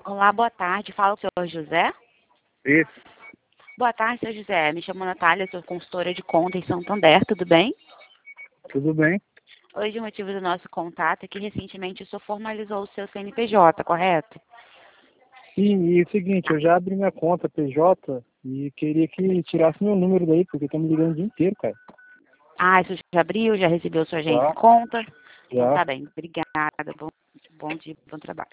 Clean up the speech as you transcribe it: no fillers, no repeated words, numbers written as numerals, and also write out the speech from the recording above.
Olá, boa tarde. Fala com o senhor José. Isso, Boa tarde, senhor José. Me chamo Natália, sou consultora de conta em Santander, tudo bem? tudo bem? Hoje o motivo do nosso contato é que recentemente o senhor formalizou o seu CNPJ, correto? Sim, e é o seguinte, eu já abri minha conta PJ e queria que tirasse meu número daí, porque estão me ligando o dia inteiro, cara. Ah, isso já abriu, já recebeu sua agência em Já, conta? Então já. tá bem, obrigada. Bom dia, bom trabalho.